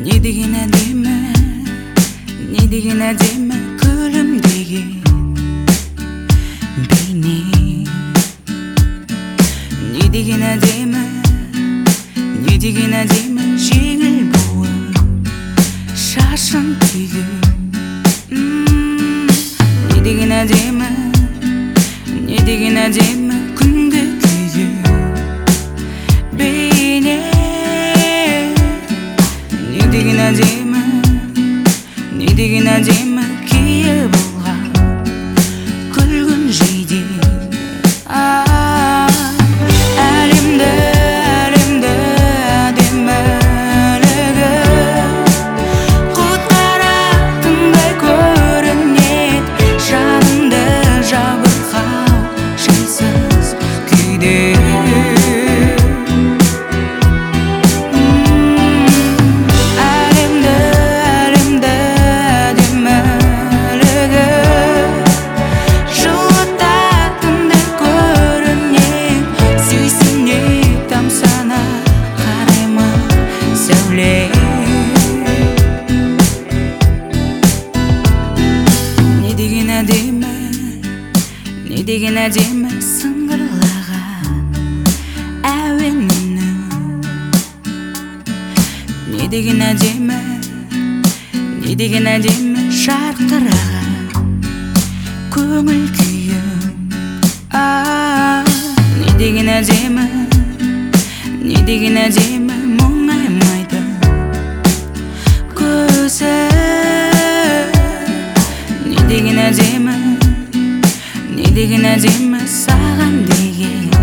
не деген әдемі, не деген әдемі күлімдеген бейне. Не деген әдемі, не деген әдемі жеңіл буы шашын түйген. Не деген әдемі, не деген әдемі күнге күйген бейне. Не деген әдемі, не деген әдемі кие болған күлгін жейде. Әлемді әдемілігі құтқаратындай көрінеді жанымды жабырқау жайсыз күйде. Не деген әдемі сыңғырлаған әуен үні. Не деген әдемі, не деген әдемі жарқыраған көңіл күйім. Не деген әдемі, не деген әдемі мұңаймайды көзі. Не деген әдемі, не деген әдемі саған деген